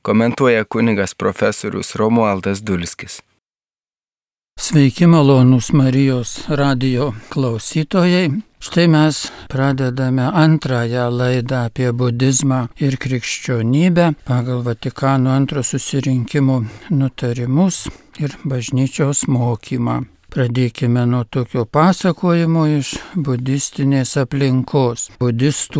komentuoja kunigas profesorius Romualdas Dulskis. Sveiki malonūs Marijos radijo klausytojai. Štai mes pradedame antrąją laidą apie budizmą ir krikščionybę pagal Vatikano II susirinkimų nutarimus ir bažnyčios mokymą. Pradėkime nuo tokio pasakojimo iš budistinės aplinkos. Budistų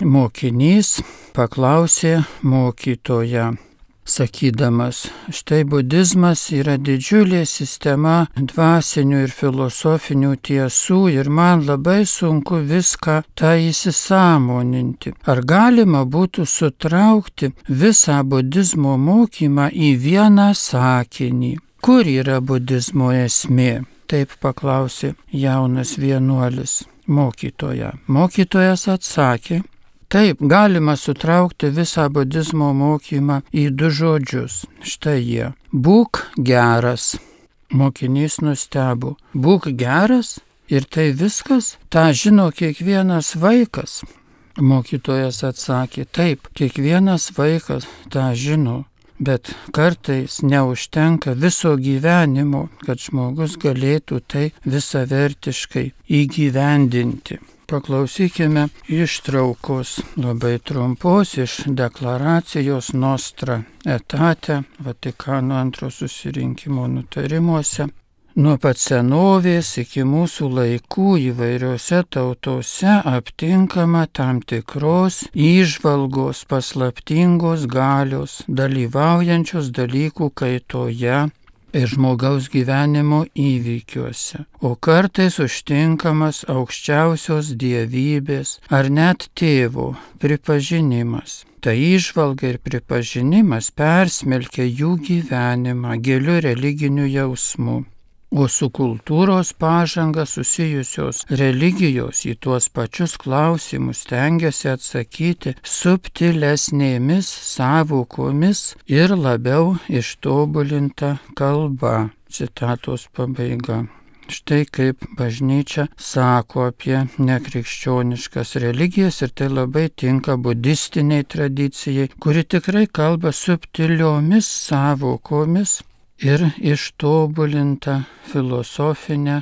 mokinys paklausė mokytoją, sakydamas, štai budizmas yra didžiulė sistema dvasinių ir filosofinių tiesų ir man labai sunku viską tą įsisąmoninti. Ar galima būtų sutraukti visą budizmo mokymą į vieną sakinį? Kur yra budizmo esmė? Taip paklausė jaunas vienuolis mokytoją. Mokytojas atsakė, taip, galima sutraukti visą budizmo mokymą į 2 žodžius. Štai jie. Būk geras. Mokinys nustebo. Būk geras? Ir tai viskas? Ta žino kiekvienas vaikas. Mokytojas atsakė, taip, kiekvienas vaikas tą žino. Bet kartais neužtenka viso gyvenimo, kad žmogus galėtų tai visavertiškai įgyvendinti. Paklausykime ištraukos labai trumpos iš deklaracijos Nostra Aetate Vatikano II susirinkimo nutarimuose. Nuo pat senovės iki mūsų laikų įvairiose tautose aptinkama tam tikros įžvalgos paslaptingos galios, dalyvaujančios dalykų kaitoje ir žmogaus gyvenimo įvykiuose, o kartais užtinkamas aukščiausios dievybės ar net tėvo pripažinimas. Ta įžvalga ir pripažinimas persmelkia jų gyvenimą giliu religiniu jausmu. O su kultūros pažanga susijusios religijos į tuos pačius klausimus stengiasi atsakyti subtilesnėmis sąvokomis ir labiau ištobulinta kalba. Citatos pabaiga. Štai kaip bažnyčia sako apie nekrikščioniškas religijas ir tai labai tinka budistiniai tradicijai, kuri tikrai kalba subtiliomis sąvokomis ir ištobulinta filosofinė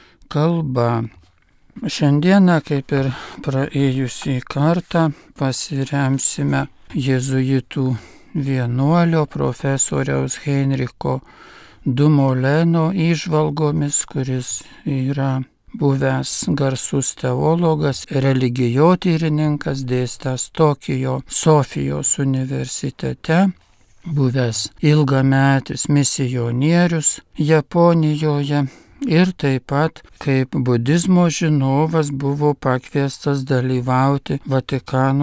kalba. Šiandieną, kaip ir praėjusį kartą, pasiremsime jėzuitų vienuolio profesoriaus Heinricho Dumoleno įžvalgomis, kuris yra buvęs garsus teologas, religijotyrininkas, dėstęs Tokijo Sofijos universitete, buvęs ilgametis misionierius Japonijoje ir taip pat kaip budizmo žinovas buvo pakviestas dalyvauti Vatikano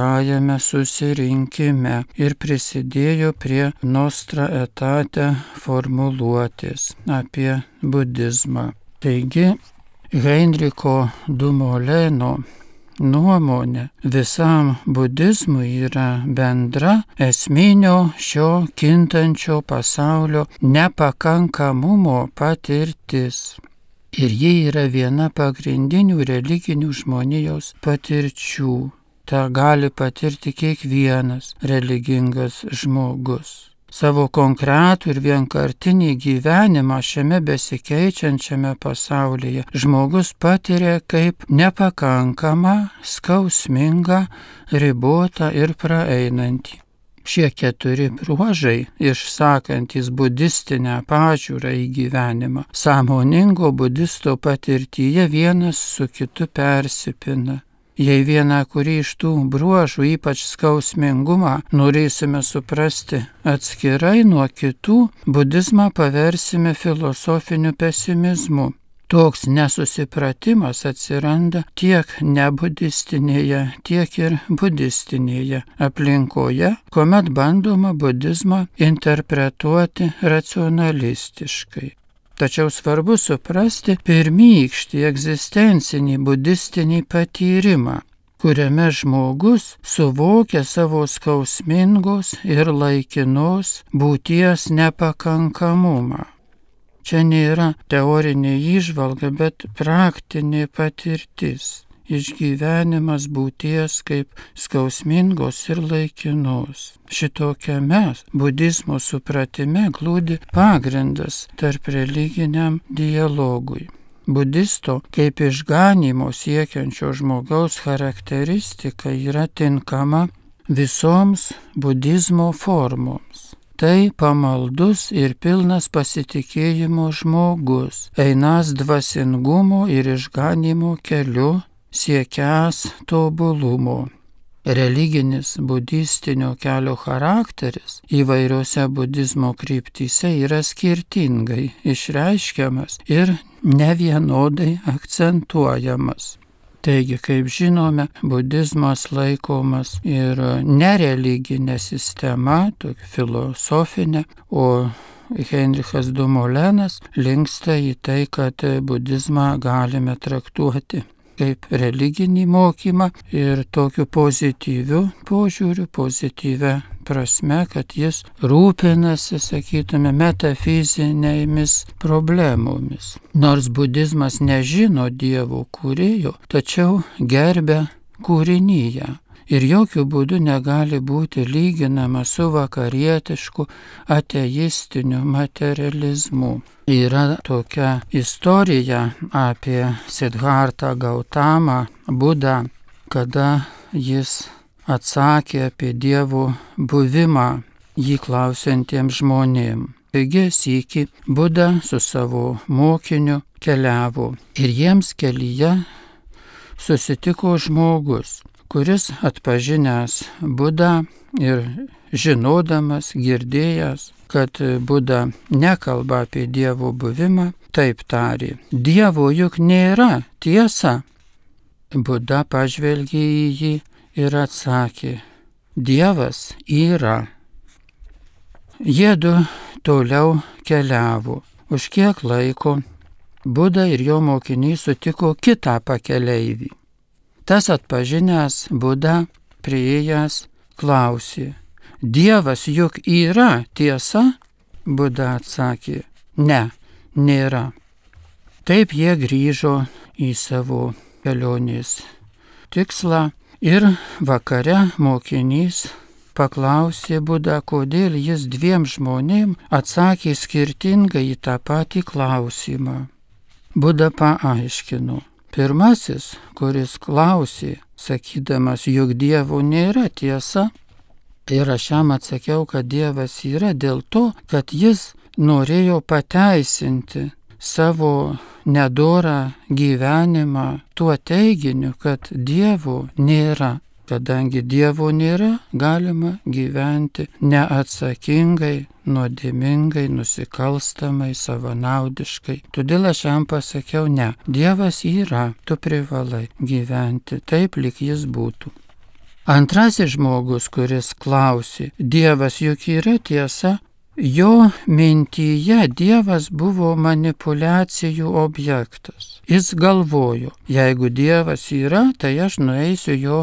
II susirinkime ir prisidėjo prie Nostra Aetate formuluotės apie budizmą. Taigi, Heinricho Dumoleno nuomonė visam budizmui yra bendra esminio šio kintančio pasaulio nepakankamumo patirtis. Ir ji yra viena pagrindinių religinių žmonijos patirčių. Ta gali patirti kiekvienas religingas žmogus. Savo konkretų ir vienkartinį gyvenimą šiame besikeičiančiame pasaulyje žmogus patiria kaip nepakankamą, skausmingą, ribotą ir praeinantį. Šie 4 bruožai, išsakantis budistinę pažiūrą į gyvenimą, sąmoningo budisto patirtyje vienas su kitu persipina. Jei vieną kurį iš tų bruožų, ypač skausmingumą, norėsime suprasti atskirai nuo kitų, budizmą paversime filosofiniu pesimizmu. Toks nesusipratimas atsiranda tiek nebudistinėje, tiek ir budistinėje aplinkoje, kuomet bandoma budizmą interpretuoti racionalistiškai. Tačiau svarbu suprasti pirmykštį egzistencinį budistinį patyrimą, kuriame žmogus suvokia savo skausmingos ir laikinos būties nepakankamumą. Čia nėra teorinė įžvalga, bet praktinė patirtis. išgyvenimas būties kaip skausmingos ir laikinos. Šitokiame budizmo supratime glūdi pagrindas tarp religiniam dialogui. Budisto kaip išganymo siekiančio žmogaus charakteristika yra tinkama visoms budizmo formoms. Tai pamaldus ir pilnas pasitikėjimo žmogus, einas dvasingumo ir išganymo keliu, siekiąs tobulumo. Religinis budistinio kelio charakteris įvairiose budizmo kryptyse yra skirtingai išreiškiamas ir nevienodai akcentuojamas. Taigi, kaip žinome, budizmas laikomas ir nereliginė sistema, tokia filosofinė, o Heinrichas Dumoulin linksta į tai, kad budizmą galime traktuoti kaip religinį mokymą ir tokiu pozityviu požiūriu, pozityvia prasme, kad jis rūpinasi, sakytume, metafizinėmis problemomis. Nors budizmas nežino Dievo kūrėjo, tačiau gerbia kūrinyje. Ir jokių būdų negali būti lyginama su vakarietišku ateistiniu materializmu. Yra tokia istorija apie Siddhartą Gautamą Budą, kada jis atsakė apie Dievo buvimą jį klausiantiems žmonėms. Taigi sykį Buda su savo mokiniu keliavo ir jiems kelyje susitiko žmogus, kuris atpažinęs Budą ir žinodamas, girdėjęs, kad Buda nekalba apie Dievo buvimą, taip tarė: Dievo juk nėra, tiesa. Buda pažvelgė į jį ir atsakė: Dievas yra. Jiedu toliau keliavo. Už kiek laiko Buda ir jo mokiniai sutiko kitą pakeleivį. Tas atpažinęs Budą, priėjęs, klausė: Dievas juk yra, tiesa? Buda atsakė: Ne, nėra. Taip jie grįžo į savo kelionės tikslą ir vakare mokinys paklausė Budą, kodėl jis dviem žmonėm atsakė skirtingai į tą patį klausimą. Buda paaiškino: pirmasis, kuris klausė, sakydamas, jog Dievo nėra, tiesa, ir aš jam atsakiau, kad Dievas yra dėl to, kad jis norėjo pateisinti savo nedorą gyvenimą tuo teiginiu, kad Dievo nėra. Kadangi Dievo nėra, galima gyventi neatsakingai, nuodėmingai, nusikalstamai, savanaudiškai. Todėl aš jam pasakiau: ne, Dievas yra, tu privalai gyventi taip, lyg jis būtų. Antrasis žmogus, kuris klausė: Dievas juk yra, tiesa? Jo mintyje Dievas buvo manipulacijų objektas. Jis galvojo: jeigu Dievas yra, tai aš nueisiu jo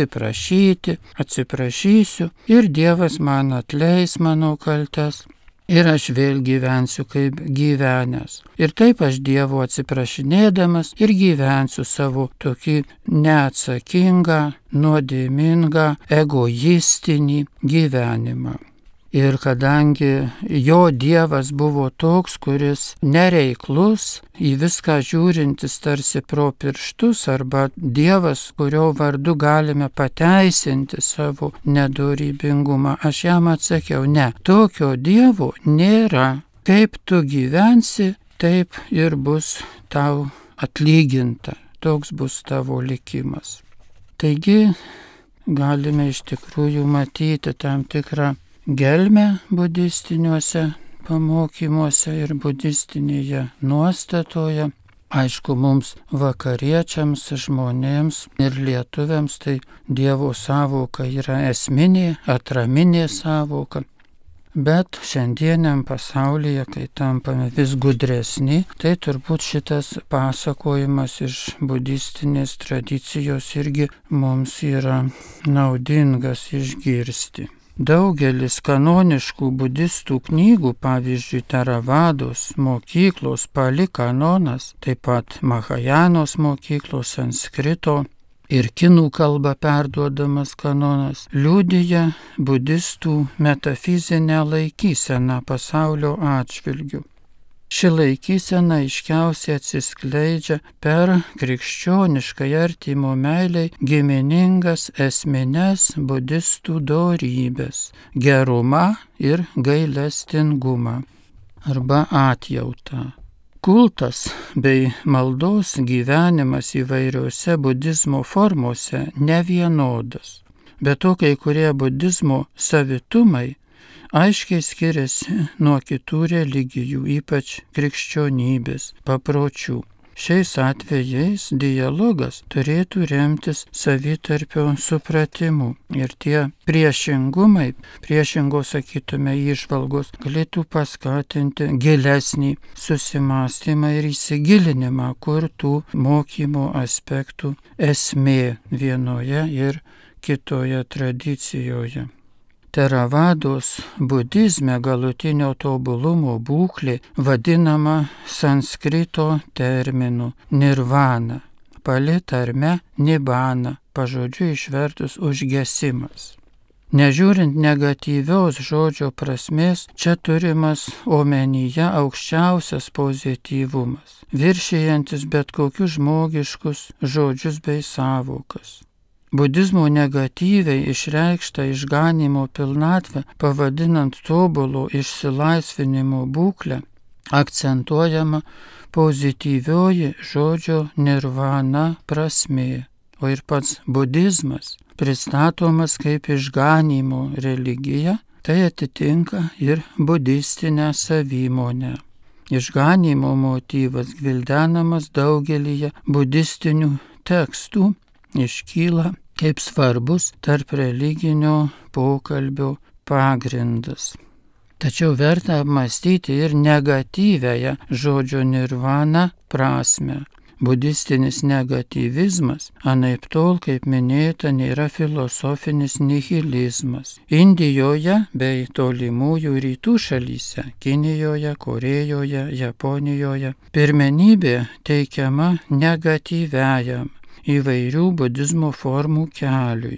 atsiprašysiu ir Dievas man atleis mano kaltes. Ir aš vėl gyvensiu kaip gyvenęs. Ir taip aš Dievo atsiprašinėdamas ir gyvensiu savo tokį neatsakingą, nuodėmingą, egoistinį gyvenimą. Ir kadangi jo Dievas buvo toks, kuris nereiklus, į viską žiūrintis tarsi pro pirštus, arba Dievas, kurio vardu galime pateisinti savo nedorybingumą, aš jam atsakiau: ne, tokio Dievo nėra. Kaip tu gyvensi, taip ir bus tau atlyginta. Toks bus tavo likimas. Taigi galime iš tikrųjų matyti tam tikrą gelmę budistiniuose pamokymuose ir budistinėje nuostatoje. Aišku, mums vakariečiams, žmonėms ir lietuviams tai Dievo sąvoka yra esminė, atraminė sąvoka. Bet šiandieniam pasaulyje, kai tampame vis gudresni, tai turbūt šitas pasakojimas iš budistinės tradicijos irgi mums yra naudingas išgirsti. Daugelis kanoniškų budistų knygų, pavyzdžiui, Teravados mokyklos Pali kanonas, taip pat Mahajanos mokyklos Sanskrito ir kinų kalba perduodamas kanonas liudija budistų metafizinę laikyseną pasaulio atžvilgiu. Ši laikysena aiškiausiai atsiskleidžia per krikščioniškai artimo meiliai giminingas esmines budistų dorybės - gerumą ir gailestingumą arba atjautą. Kultas bei maldos gyvenimas įvairiose budizmo formose nevienodas, bet to kai kurie budizmo savitumai aiškiai skiriasi nuo kitų religijų, ypač krikščionybės papročių. Šiais atvejais dialogas turėtų remtis savitarpio supratimu ir tie priešingumai, priešingos, sakytume, įžvalgos galėtų paskatinti gilesnį susimąstymą ir įsigilinimą, kur tų mokymo aspektų esmė vienoje ir kitoje tradicijoje. Teravados budizme galutinio tobulumo būklė vadinama sanskrito terminu nirvana, pali tarme nibana, pažodžiu išvertus užgesimas. Nežiūrint negatyvios žodžio prasmės, čia turimas omenyje aukščiausias pozityvumas, viršijantis bet kokius žmogiškus žodžius bei sąvokas. Budizmo negatyviai išreikštą išganymo pilnatvę, pavadinant tobulo išsilaisvinimo būklę, akcentuojama pozityvioji žodžio nirvana prasmė, o ir pats budizmas pristatomas kaip išganymo religija, tai atitinka ir budistinę savimonę. Išganymo motyvas gvildenamas daugelyje budistinių tekstų, iškyla kaip svarbus tarp religinio pokalbio pagrindas. Tačiau verta apmąstyti ir negatyviąją žodžio nirvana prasmę. Budistinis negatyvizmas, anaiptol, kaip minėta, nėra filosofinis nihilizmas. Indijoje bei tolimųjų rytų šalyse, Kinijoje, Korėjoje, Japonijoje, pirmenybė teikiama negatyviajam įvairių budizmo formų keliui.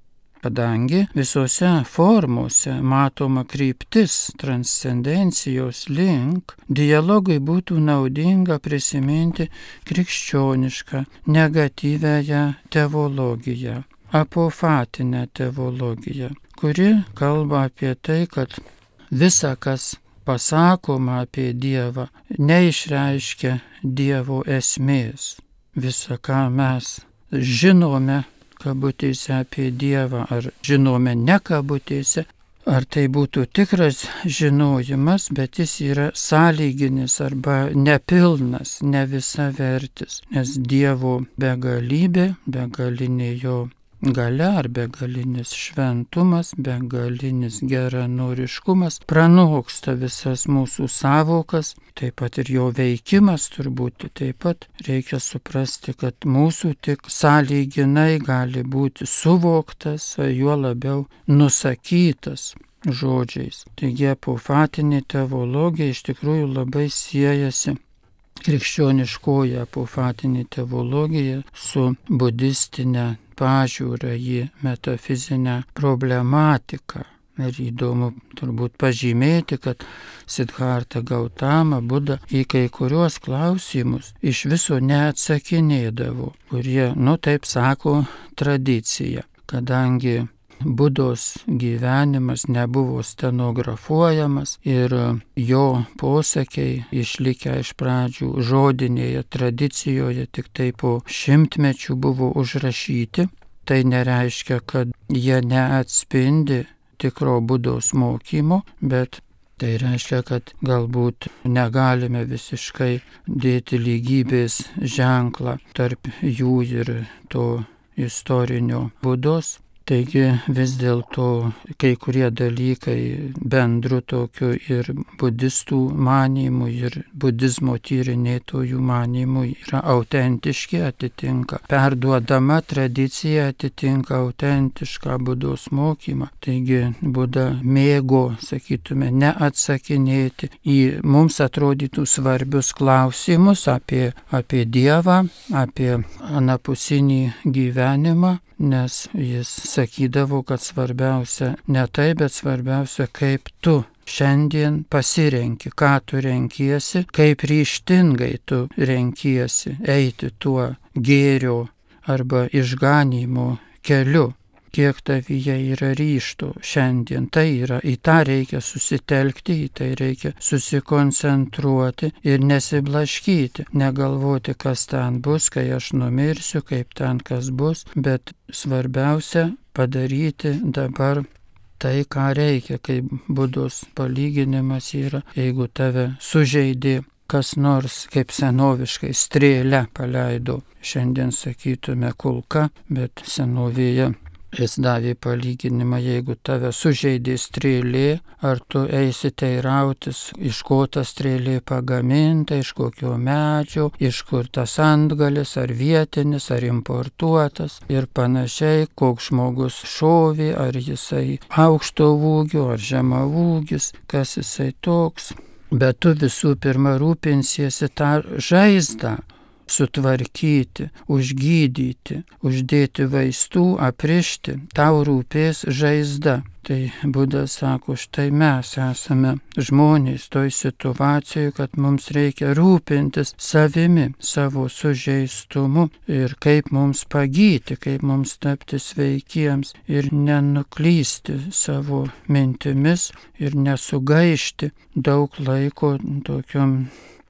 Kadangi visose formose matoma kryptis transcendencijos link, dialogui būtų naudinga prisiminti krikščionišką negatyviąją teologiją, apofatinę teologiją, kuri kalba apie tai, kad visa, kas pasakoma apie Dievą, neišreiškia Dievo esmės. Visa, ką mes žinome, kabutėse, apie Dievą, ar žinome ne kabutėse, ar tai būtų tikras žinojimas, bet jis yra sąlyginis arba nepilnas, ne visavertis, nes Dievo begalybė, begalinė jo galia ar begalinis šventumas, begalinis geranoriškumas pranoksta visas mūsų sąvokas, taip pat ir jo veikimas turbūt. Taip pat reikia suprasti, kad mūsų tik sąlyginai gali būti suvoktas, juo labiau nusakytas žodžiais. Taigi apofatinė teologija iš tikrųjų labai siejasi, krikščioniškoji apofatinė teologija, su budistinė pažiūrą į metafizinę problematiką. Ir įdomu turbūt pažymėti, kad Siddharta Gautama Buda į kai kuriuos klausimus iš viso neatsakinėdavo, kurie, taip sako tradicija, kadangi Budos gyvenimas nebuvo stenografuojamas ir jo posakiai išlikę iš pradžių žodinėje tradicijoje tik tai po šimtmečių buvo užrašyti. Tai nereiškia, kad jie neatspindi tikro Budos mokymo, bet tai reiškia, kad galbūt negalime visiškai dėti lygybės ženklą tarp jų ir to istorinio Budos. Taigi vis dėlto kai kurie dalykai bendru tokiu ir budistų manymų, ir budizmo tyrinėtojų manymų yra autentiški, atitinka perduodama tradicija, atitinka autentišką Budos mokymą. Taigi Buda mėgo, sakytume, neatsakinėti į mums atrodytų svarbius klausimus apie Dievą, apie anapusinį gyvenimą, nes jis sakydavo, kad svarbiausia ne tai, bet svarbiausia, kaip tu šiandien pasirenki, ką tu renkiesi, kaip ryžtingai tu renkiesi eiti tuo gėrio arba išganymo keliu. Kiek tavyje yra ryžto šiandien. Tai yra, į tą reikia susitelkti, į tai reikia susikoncentruoti ir nesiblaškyti, negalvoti, kas ten bus, kai aš numirsiu, kaip ten kas bus, bet svarbiausia padaryti dabar tai, ką reikia, kaip Budos palyginimas yra, jeigu tave sužeidė kas nors, kaip senoviškai strėlę paleido, šiandien sakytume kulka, bet senovėje jis davė palyginimą, jeigu tave sužeidė strėlė, ar tu eisi teirautis, iš ko ta strėlė pagaminta, iš kokio medžio, iš kur tas antgalis, ar vietinis, ar importuotas ir panašiai, koks žmogus šovė, ar jisai aukšto ūgio, ar žemaūgis, kas jisai toks. Bet tu visų pirma rūpinsiesi tą žaizdą sutvarkyti, užgydyti, uždėti vaistų, aprišti, tau rūpės žaizda. Tai Buda sako, štai mes esame žmonės toj situacijoje, kad mums reikia rūpintis savimi, savo sužeistumu ir kaip mums pagyti, kaip mums tapti sveikiems ir nenuklysti savo mintimis ir nesugaišti daug laiko tokiom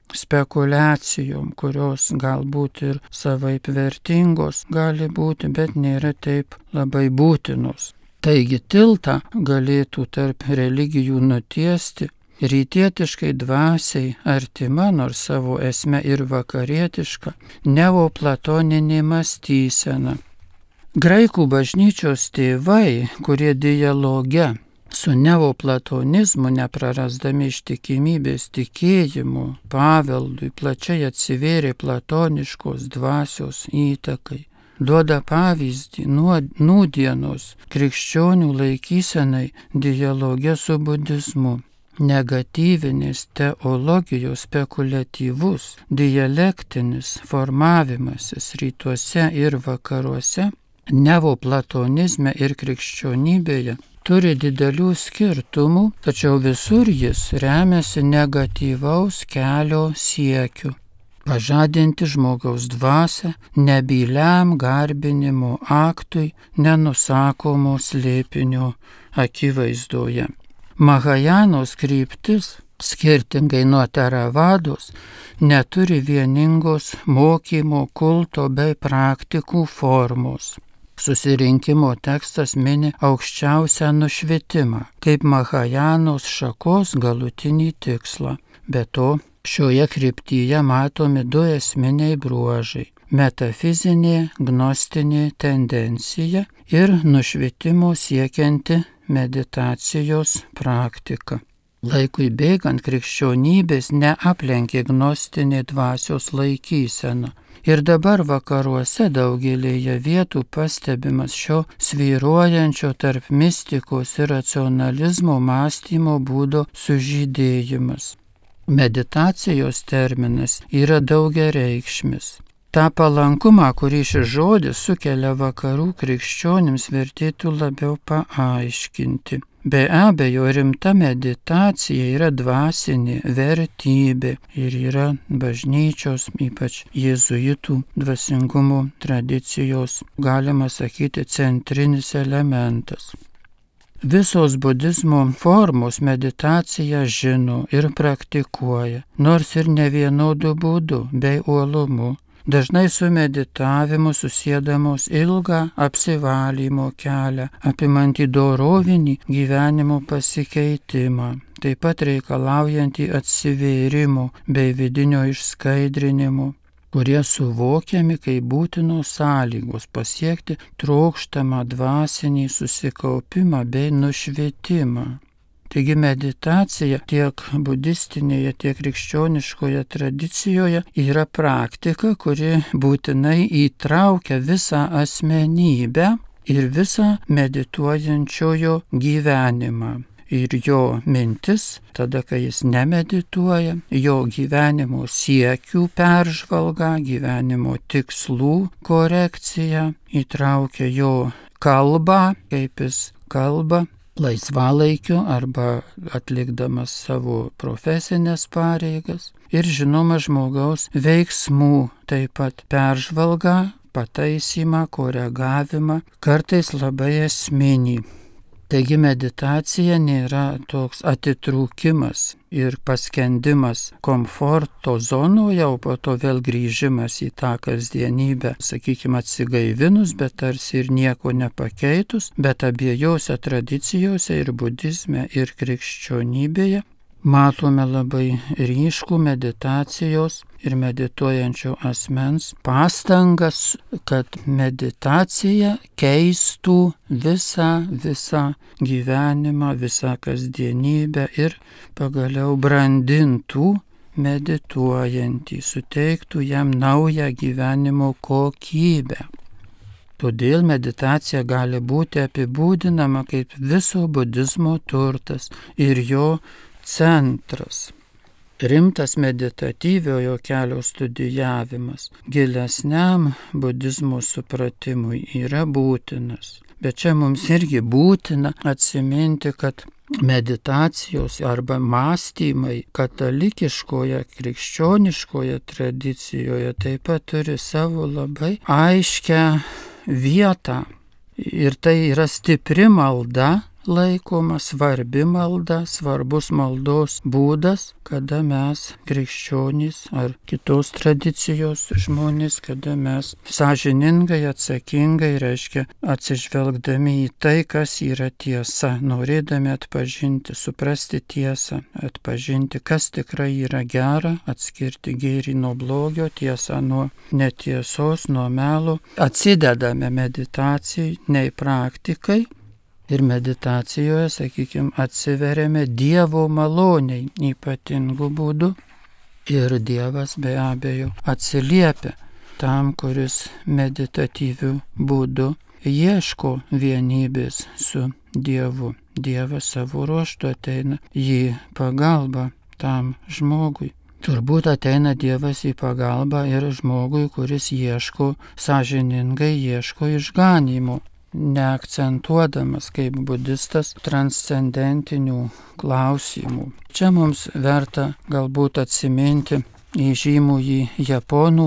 spekulacijom, kurios galbūt ir savaip vertingos gali būti, bet nėra taip labai būtinos. Taigi tiltą galėtų tarp religijų nutiesti rytietiškai dvasiai artima, nors savo esme ir vakarietiška, neoplatoninė mąstysena. Graikų bažnyčios tėvai, kurie dialoge su neoplatonizmu, neprarasdami ištikimybės tikėjimu, paveldui, plačiai atsivėrė platoniškos dvasios įtakai. Duoda pavyzdį nūdienos krikščionių laikysenai dialoge su budizmu. Negatyvinės teologijos spekuliatyvus, dialektinis formavimasis rytuose ir vakaruose, neoplatonizme ir krikščionybėje turi didelių skirtumų, tačiau visur jis remiasi negatyvaus kelio siekiu. Pažadinti žmogaus dvasią nebyliam garbinimo aktui nenusakomo slėpinio akivaizdoje. Mahajanos kryptis, skirtingai nuo Teravados, neturi vieningos mokymo, kulto bei praktikų formos. Susirinkimo tekstas mini aukščiausią nušvitimą, kaip Mahajanos šakos galutinį tikslą. Be to, šioje kryptyje matomi du esminiai bruožai – metafizinė, gnostinė tendencija ir nušvitimo siekianti meditacijos praktika. Laikui bėgant krikščionybės neaplenkė gnostinė dvasios laikysena. Ir dabar vakaruose daugelėje vietų pastebimas šio svyruojančio tarp mistikos ir racionalizmo mąstymo būdo sužydėjimas. Meditacijos terminas yra daugiareikšmis. Ta palankumą, kurį šis žodis sukelia vakarų krikščionims, vertėtų labiau paaiškinti. Be abejo, rimta meditacija yra dvasinė vertybė ir yra bažnyčios, ypač jėzuitų dvasingumo tradicijos, galima sakyti, centrinis elementas. Visos budizmo formos meditaciją žino ir praktikuoja, nors ir ne vienodu būdu bei uolumu. Dažnai su meditavimu susiedamos ilgą apsivalymo kelią, apimantį dorovinį gyvenimo pasikeitimą, taip pat reikalaujantį atsivėrimo bei vidinio išskaidrinimo. kurie suvokiami kaip būtinos sąlygos pasiekti trokštamą dvasinį susikaupimą bei nušvitimą. Taigi meditacija tiek budistinėje, tiek krikščioniškoje tradicijoje yra praktika, kuri būtinai įtraukia visą asmenybę ir visą medituojančiojo gyvenimą. Ir jo mintis, tada kai jis nemedituoja, jo gyvenimo siekių peržvalga, gyvenimo tikslų korekcija, įtraukia jo kalbą, kaip jis kalba, laisvalaikiu arba atlikdamas savo profesinės pareigas. Ir žinoma žmogaus veiksmų taip pat peržvalga, pataisymą, koregavimą, kartais labai esminį. Taigi meditacija nėra toks atitrūkimas ir paskendimas komforto zonoje, o po to vėl grįžimas į tą kasdienybę, sakykime, atsigaivinus, bet tarsi ir nieko nepakeitus, bet abiejose tradicijose ir budizme, ir krikščionybėje matome labai ryškų meditacijos ir medituojančio asmens pastangas, kad meditacija keistų visą gyvenimą, visą kasdienybę ir pagaliau brandintų medituojantį, suteiktų jam naują gyvenimo kokybę. Todėl meditacija gali būti apibūdinama kaip viso budizmo turtas ir jo centras. Rimtas meditatyviojo kelio studijavimas gilesniam budizmo supratimui yra būtinas. Bet čia mums irgi būtina atsiminti, kad meditacijos arba mąstymai katalikiškoje, krikščioniškoje tradicijoje taip pat turi savo labai aiškę vietą. Ir tai yra stipri malda, laikoma svarbi malda, svarbus maldos būdas, kada mes krikščionys ar kitos tradicijos žmonės, kada mes sąžiningai, atsakingai, reiškia atsižvelgdami į tai, kas yra tiesa, norėdami atpažinti, suprasti tiesą, atpažinti, kas tikrai yra gera, atskirti gėrį nuo blogio, tiesą nuo netiesos, nuo melo, atsidedame meditacijai, nei praktikai. Ir meditacijoje, sakykime, atsiveriame Dievo maloniai ypatingų būdų. Ir Dievas be abejo atsiliepia tam, kuris meditatyvių būdų ieško vienybės su Dievu. Dievas savo ruožtu ateina į pagalbą tam žmogui. Turbūt ateina Dievas į pagalbą ir žmogui, kuris ieško, sąžiningai ieško išganymo, neakcentuodamas kaip budistas transcendentinių klausimų. Čia mums verta galbūt atsiminti įžymųjį japonų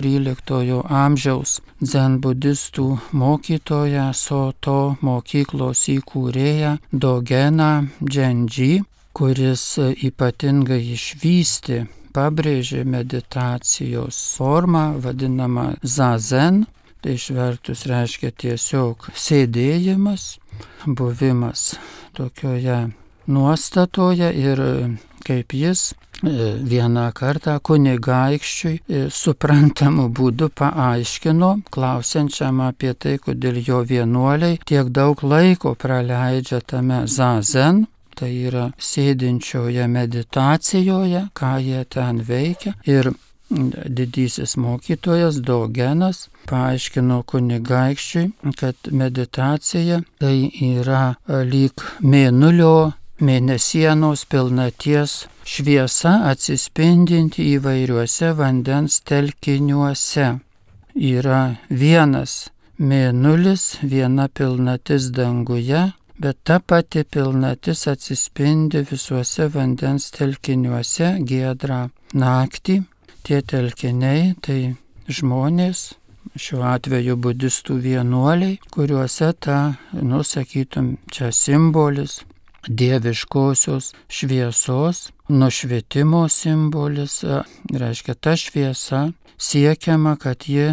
13 amžiaus dzenbudistų mokytoją, Soto mokyklos įkūrėją Dogeną Dženji, kuris ypatingai išvystė, pabrėžė meditacijos formą, vadinamą zazen. Tai išvertus reiškia tiesiog sėdėjimas, buvimas tokioje nuostatoje ir kaip jis vieną kartą kunigaikščiui suprantamu būdu paaiškino, klausiančiam apie tai, kodėl jo vienuoliai tiek daug laiko praleidžia tame zazen, tai yra sėdinčioje meditacijoje, ką jie ten veikia. Ir didysis mokytojas Dogenas paaiškino kunigaikščiui, kad meditacija tai yra lyg mėnulio, mėnesienos pilnaties šviesa atsispindinti įvairiuose vandens telkiniuose. Yra vienas mėnulis, viena pilnatis danguje, bet ta pati pilnatis atsispindi visuose vandens telkiniuose giedrą naktį. Tie telkiniai tai žmonės, šiuo atveju budistų vienuoliai, kuriuose ta, sakytum, čia simbolis dieviškosios šviesos, nušvitimo simbolis, reiškia ta šviesa siekiama, kad ji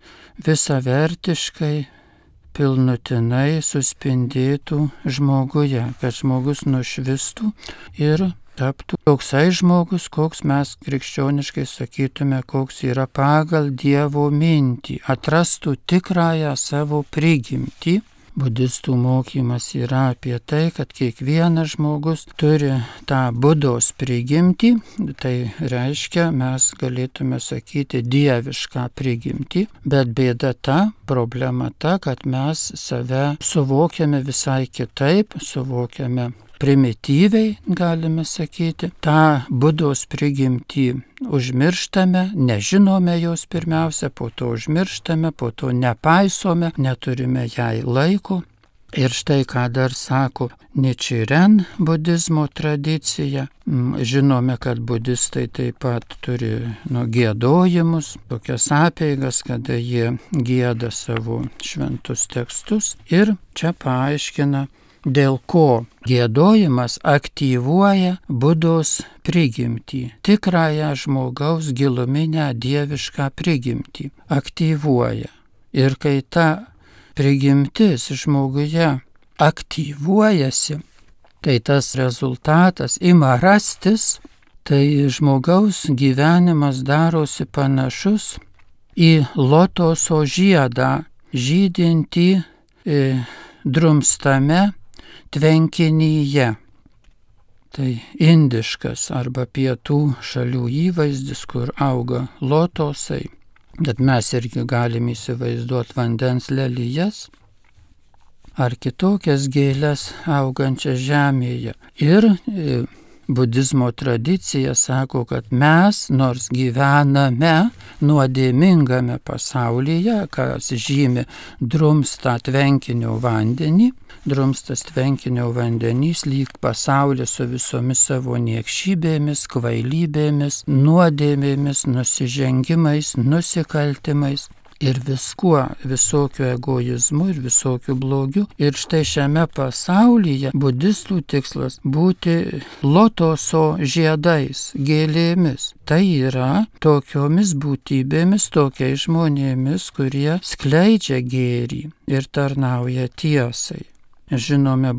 visavertiškai, pilnutinai suspindėtų žmoguje, kad žmogus nušvistų ir taptų toksai žmogus, koks mes krikščioniškai sakytume, koks yra pagal Dievo mintį, atrastų tikrąją savo prigimtį. Budistų mokymas yra apie tai, kad kiekvienas žmogus turi tą Budos prigimtį, tai reiškia, mes galėtume sakyti dievišką prigimtį, bet bėda ta, problema ta, kad mes save suvokiame visai kitaip, suvokiame primityviai, galime sakyti, tą Budos prigimtį užmirštame, nežinome jos pirmiausia, po to užmirštame, po to nepaisome, neturime jai laiko. Ir štai ką dar sako Nichiren budizmo tradicija. Žinome, kad budistai taip pat turi giedojimus, tokias apeigas, kada jie gieda savo šventus tekstus. Ir čia paaiškina, dėl ko giedojimas aktyvuoja Budos prigimtį, tikrąją žmogaus giluminę dievišką prigimtį aktyvuoja. Ir kai ta prigimtis žmoguje aktyvuojasi, tai tas rezultatas ima rastis, tai žmogaus gyvenimas darosi panašus į lotoso žiedą, žydintį drumstame tvenkinyje. Tai indiškas arba pietų šalių įvaizdis, kur auga lotosai. Bet mes irgi galime įsivaizduoti vandens lelijas ar kitokias gėles augančias žemėje. Ir budizmo tradicija sako, kad mes, nors gyvename nuodėmingame pasaulyje, kas žymi drumstą tvenkinio vandenį, drumstas tvenkinio vandenys lyg pasaulis su visomis savo niekšybėmis, kvailybėmis, nuodėmėmis, nusižengimais, nusikaltimais. Ir viskuo, visokiu egoizmu ir visokiu blogiu. Ir štai šiame pasaulyje budistų tikslas būti lotoso žiedais, gėlėmis. Tai yra tokiomis būtybėmis, tokiais žmonėmis, kurie skleidžia gėrį ir tarnauja tiesai. Žinome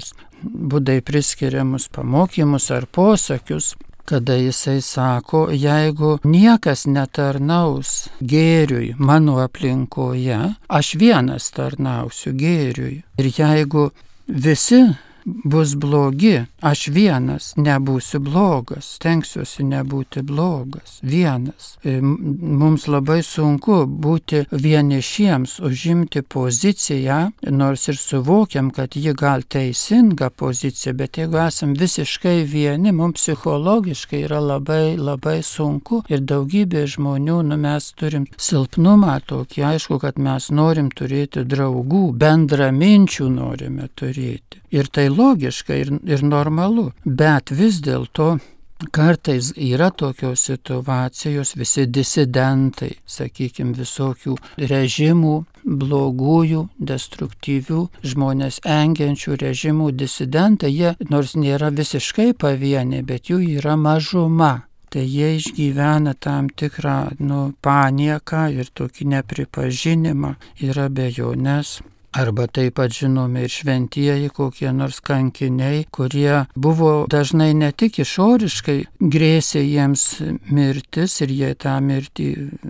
Budai priskiriamus pamokymus ar posakius, kada jisai sako, jeigu niekas netarnaus gėriui mano aplinkoje, aš vienas tarnausiu gėriui. Ir jeigu visi bus blogi, aš vienas nebūsiu blogas, stengsiuosi nebūti blogas, vienas. Mums labai sunku būti vienišiems, užimti poziciją, nors ir suvokiam, kad ji gal teisinga pozicija, bet jeigu esam visiškai vieni, mums psichologiškai yra labai sunku ir daugybė žmonių, mes turim silpnumą tokį, aišku, kad mes norim turėti draugų, bendraminčių norime turėti. Ir tai logiška ir normalu, bet vis dėlto kartais yra tokios situacijos, visi disidentai, sakykime, visokių režimų, blogųjų, destruktyvių, žmonės engiančių režimų disidentai, jie nors nėra visiškai pavieniai, bet jų yra mažuma. Tai jie išgyvena tam tikrą panieką ir tokį nepripažinimą ir abejonės. Arba taip pat žinome ir šventieji, kokie nors kankiniai, kurie buvo dažnai ne tik išoriškai grėsė jiems mirtis ir jie tą mirtį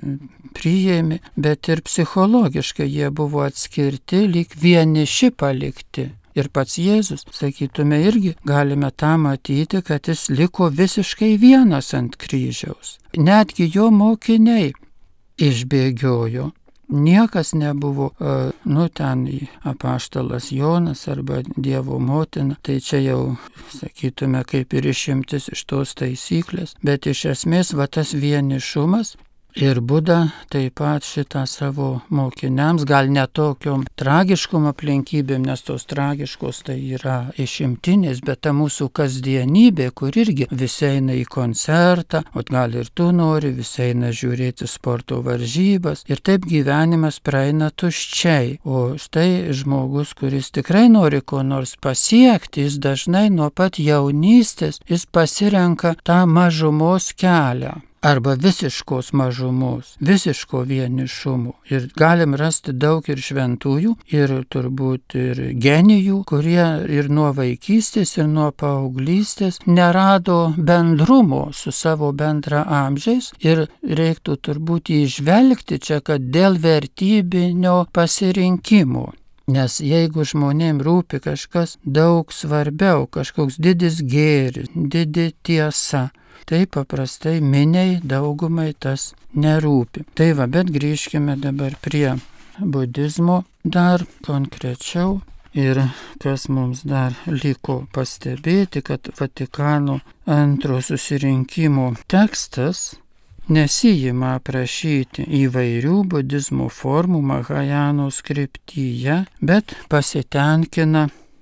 priėmė, bet ir psichologiškai jie buvo atskirti, lyg vieniši palikti. Ir pats Jėzus, sakytume, irgi galime tą matyti, kad jis liko visiškai vienas ant kryžiaus. Netgi jo mokiniai išbėgiojo. Niekas nebuvo, ten apaštalas Jonas arba Dievo motina, tai čia jau, sakytume, kaip ir išimtis iš tos taisyklės, bet iš esmės tas vienišumas. Ir Buda taip pat šitą savo mokiniams, gal ne tokiom tragiškom aplinkybėm, nes tos tragiškos tai yra išimtinės, bet ta mūsų kasdienybė, kur irgi visi eina į koncertą, o gal ir tu nori, visi eina žiūrėti sporto varžybas, ir taip gyvenimas praeina tuščiai. O štai žmogus, kuris tikrai nori ko nors pasiekti, jis dažnai nuo pat jaunystės, jis pasirenka tą mažumos kelią. arba visiškos mažumos, visiško vienišumo. Ir galim rasti daug ir šventųjų, ir turbūt ir genijų, kurie ir nuo vaikystės, ir nuo paauglystės nerado bendrumo su savo bendraamžiais. Ir reiktų turbūt įžvelgti čia, kad dėl vertybinio pasirinkimo. Nes jeigu žmonėm rūpi kažkas daug svarbiau, kažkoks didis gėris, didi tiesa, tai paprastai miniai daugumai tas nerūpi. Tai va, bet grįžkime dabar prie budizmo dar konkrečiau. Ir kas mums dar liko pastebėti, kad Vatikano antro susirinkimo tekstas nesijima aprašyti įvairių budizmo formų Mahajanos kryptyje, bet pasitenkina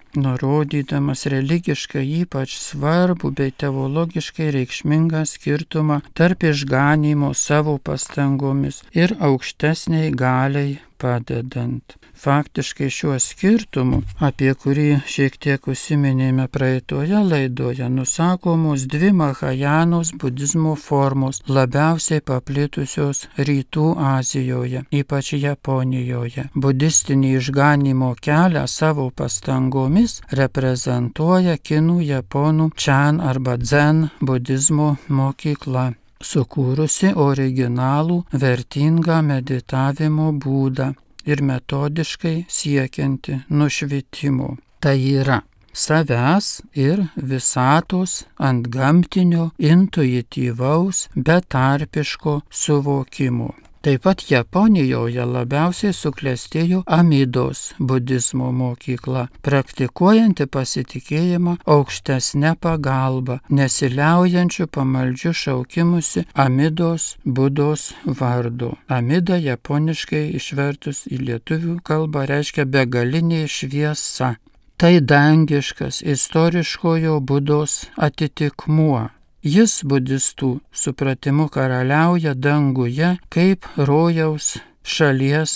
nurodydamas religiškai ypač svarbų bei teologiškai reikšmingą skirtumą tarp išganymo savo pastangomis ir aukštesniai galiai padedant. Faktiškai šiuo skirtumu, apie kurį šiek tiek užsiminėme praeitoje laidoje, nusakomos dvi Mahajanos budizmo formos labiausiai paplitusios Rytų Azijoje, ypač Japonijoje. Budistinį išganymo kelią savo pastangomis reprezentuoja kinų japonų Chan arba Zen budizmo mokykla, sukūrusi originalų vertingą meditavimo būdą ir metodiškai siekianti nušvitimo. Tai yra savęs ir visatos antgamtinio, intuityvaus, betarpiško suvokimo. Taip pat Japonijoje labiausiai suklestėjo Amidos budizmo mokykla, praktikuojanti pasitikėjimą aukštesnę pagalbą, nesiliaujančių pamaldžių šaukimusi Amidos Budos vardu. Amida japoniškai išvertus į lietuvių kalbą reiškia begalinė šviesa. Tai dangiškas istoriškojo Budos atitikmuo. Jis budistų supratimu karaliauja danguje kaip rojaus šalies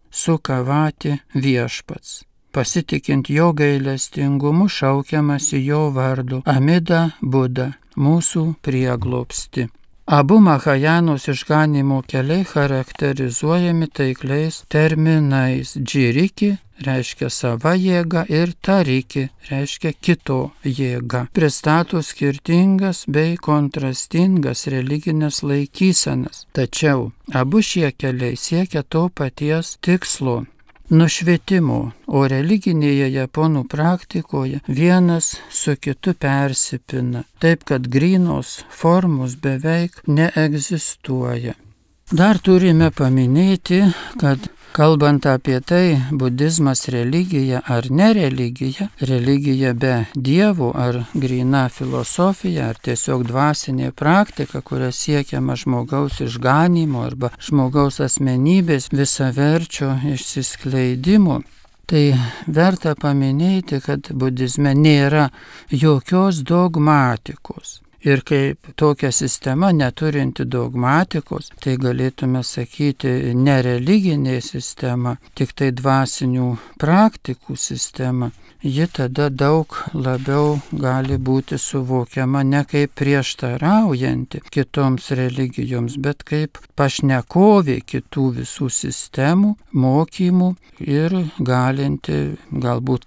sukavati viešpats. Pasitikint jo gailestingumu šaukiamasi jo vardu Amida Buda, mūsų prieglobsti. Abu Mahajanos išganymo keliai charakterizuojami taikliais terminais. Džiriki reiškia sava jėga ir tariki reiškia kito jėga. Pristato skirtingas bei kontrastingas religinės laikysenas. Tačiau abu šie keliai siekia to paties tikslo – nušvietimo, o religinėje japonų praktikoje vienas su kitu persipina, taip kad grynos formos beveik neegzistuoja. Dar turime paminėti, kad kalbant apie tai, budizmas religija ar nereligija, religija be dievų ar gryna filosofija, ar tiesiog dvasinė praktika, kuria siekiama žmogaus išganymo arba žmogaus asmenybės visaverčio išsiskleidimo. Tai verta paminėti, kad budizme nėra jokios dogmatikos. Ir kaip tokia sistema neturinti dogmatikos, tai galėtume sakyti nereliginė sistema, tik tai dvasinių praktikų sistema, ji tada daug labiau gali būti suvokiama ne kaip prieštaraujanti kitoms religijoms, bet kaip pašnekovė kitų visų sistemų, mokymų ir galinti galbūt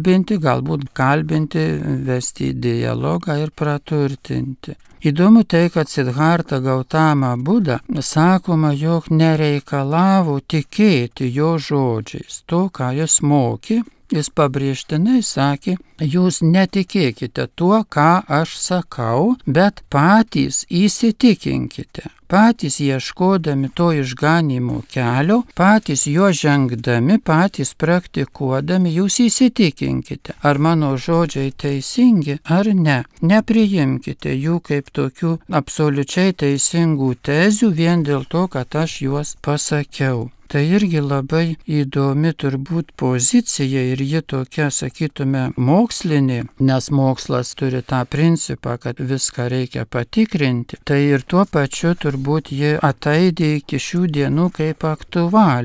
kalbinti, vesti dialogą ir praturtinti. Įdomu tai, kad Sidharta Gautama Buda sakoma, jog nereikalavo tikėti jo žodžiais, to, ką jis mokė. Jis pabrėžtinai sakė, jūs netikėkite tuo, ką aš sakau, bet patys įsitikinkite. Patys ieškodami to išganymo kelio, patys jo žengdami, patys praktikuodami, jūs įsitikinkite, ar mano žodžiai teisingi ar ne. Nepriimkite jų kaip tokių absoliučiai teisingų tezių vien dėl to, kad aš juos pasakiau. Tai irgi labai įdomi turbūt pozicija ir ji tokia, sakytume, mokslinė, nes mokslas turi tą principą, kad viską reikia patikrinti. Tai ir tuo pačiu turbūt ji ataidė iki šių dienų kaip aktualija.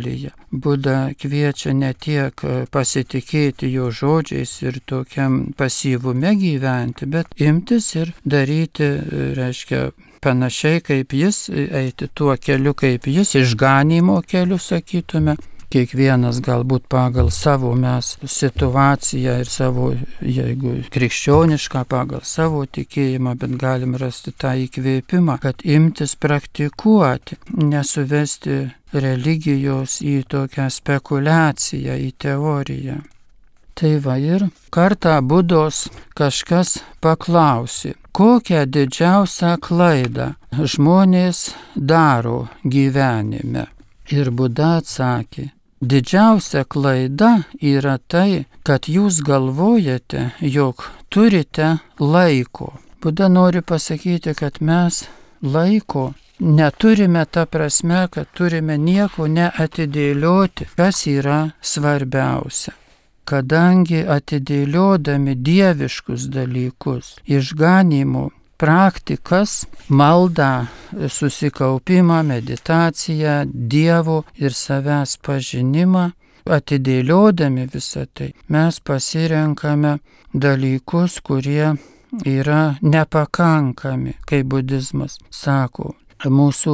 Buda kviečia ne tiek pasitikėti jo žodžiais ir tokiam pasyvume gyventi, bet imtis ir daryti, reiškia, panašiai kaip jis, eiti tuo keliu kaip jis, išganymo keliu, sakytume. Kiekvienas galbūt pagal savo mes situaciją ir savo, jeigu krikščionišką, pagal savo tikėjimą, bet galim rasti tą įkvėpimą, kad imtis praktikuoti, nesuvesti religijos į tokią spekulaciją, į teoriją. Tai va ir kartą Budos kažkas paklausė, kokią didžiausią klaidą žmonės daro gyvenime. Ir Buda atsakė, didžiausia klaida yra tai, kad jūs galvojate, jog turite laiko. Buda nori pasakyti, kad mes laiko neturime ta prasme, kad turime nieko neatidėlioti, kas yra svarbiausia. Kadangi atidėliodami dieviškus dalykus, išganymo praktikas, maldą, susikaupimą, meditaciją, Dievo ir savęs pažinimą, atidėliodami visą tai, mes pasirenkame dalykus, kurie yra nepakankami, kaip budizmas sako. Mūsų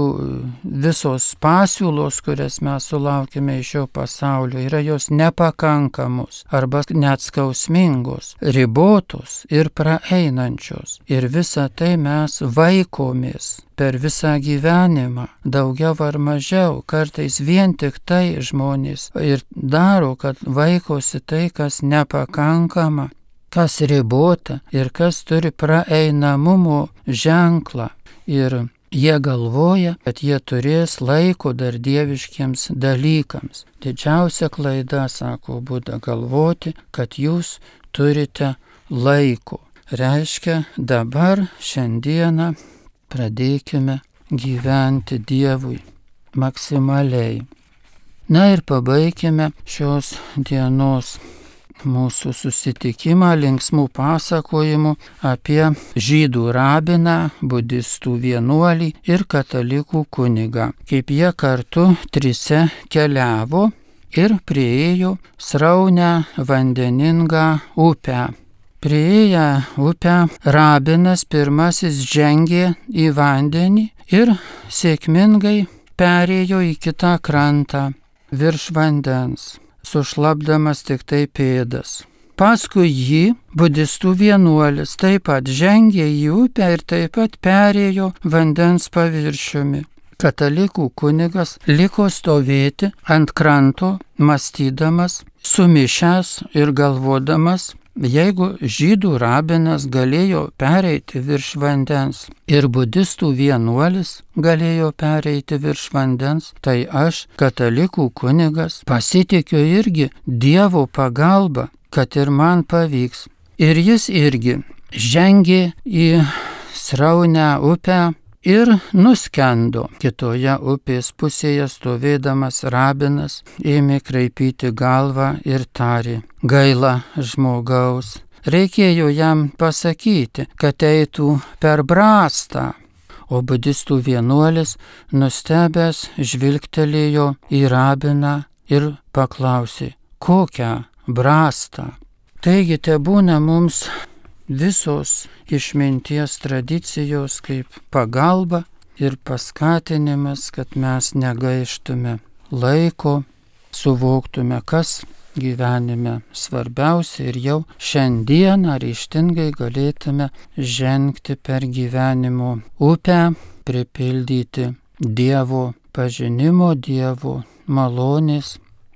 visos pasiūlos, kurias mes sulaukime iš šio pasaulio, yra jos nepakankamos arba net skausmingos, ribotos ir praeinančios. Ir visą tai mes vaikomės per visą gyvenimą, daugiau ar mažiau, kartais vien tik tai žmonės ir daro, kad vaikosi tai, kas nepakankama, kas ribota ir kas turi praeinamumo ženklą. Ir jie galvoja, kad jie turės laiko dar dieviškiems dalykams. Didžiausia klaida, sako Buda, galvoti, kad jūs turite laiko. Reiškia, dabar, šiandieną pradėkime gyventi Dievui maksimaliai. Na ir pabaikime šios dienos mūsų susitikimą linksmų pasakojimų apie žydų rabiną, budistų vienuolį ir katalikų kunigą. Kaip jie kartu trise keliavo ir priėjo sraunią vandeningą upę. Priėję upę, rabinas pirmasis žengė į vandenį ir sėkmingai perėjo į kitą krantą virš vandens, sušlapdamas tik tai pėdas. Paskui jį budistų vienuolis taip pat žengė į upę ir taip pat perėjo vandens paviršiumi. Katalikų kunigas liko stovėti ant kranto, mąstydamas, sumišęs ir galvodamas, jeigu žydų rabinas galėjo pereiti virš vandens ir budistų vienuolis galėjo pereiti virš vandens, tai aš, katalikų kunigas, pasitikiu irgi Dievo pagalba, kad ir man pavyks. Ir jis irgi žengė į sraunią upę ir nuskendo. Kitoje upės pusėje stovėdamas rabinas ėmė kraipyti galvą ir tarė, gaila žmogaus. Reikėjo jam pasakyti, kad eitų per brastą. O budistų vienuolis nustebęs žvilgtelėjo į rabiną ir paklausė, kokią brastą. Taigi tebūna mums visos išminties tradicijos kaip pagalba ir paskatinimas, kad mes negaištume laiko, suvoktume, kas gyvenime svarbiausia ir jau šiandieną ryžtingai galėtume žengti per gyvenimo upę, pripildyti Dievo pažinimo, Dievo malonės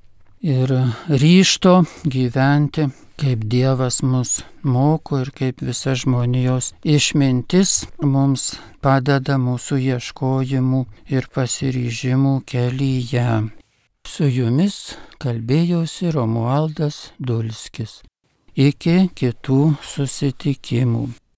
ir ryžto gyventi, kaip Dievas mus moko ir kaip visa žmonijos išmintis mums padeda mūsų ieškojimų ir pasiryžimų kelyje. Su jumis kalbėjosi Romualdas Dulskis. Iki kitų susitikimų.